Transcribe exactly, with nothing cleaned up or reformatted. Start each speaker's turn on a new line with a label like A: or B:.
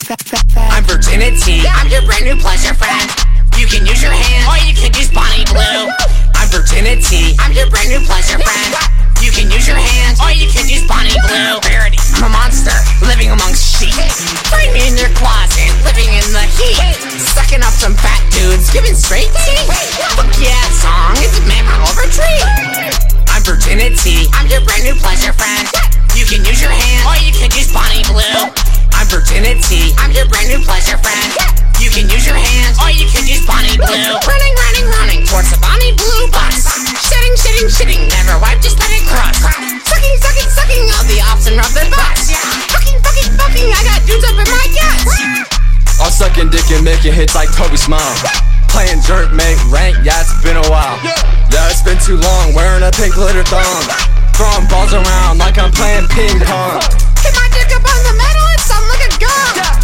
A: I'm virginity, I'm your brand new pleasure friend. You can use your hands, or you can use Bonnie Blue. I'm virginity, I'm your brand new pleasure friend. You can use your hands, or you can use Bonnie Blue. I'm a monster, living amongst sheep. Find me in your closet, living in the heat. Sucking up some fat dudes, giving straight tea. Fuck yeah, song, it's a man over tree. I'm virginity, I'm your brand new pleasure friend. You can use your hands, or you can use Bonnie Blue. I'm virginity, I'm your brand new pleasure friend. You can use your hands, or you can use Bonnie Blue. Running, running, running towards the Bonnie Blue bus. Shitting, shitting, shitting, never wipe, just let it cross. Sucking, sucking, sucking all the ops and rub their butts. Fucking, fucking, fucking, I got dudes up in my guts.
B: I'm sucking dick and making hits like Toby's mom. Playing jerk, make rank, yeah, it's been a while. Yeah, it's been too long, wearing a pink glitter thong. Throwing balls around like I'm playing ping pong.
A: Hit my dick up on the metal, it sound like a gong.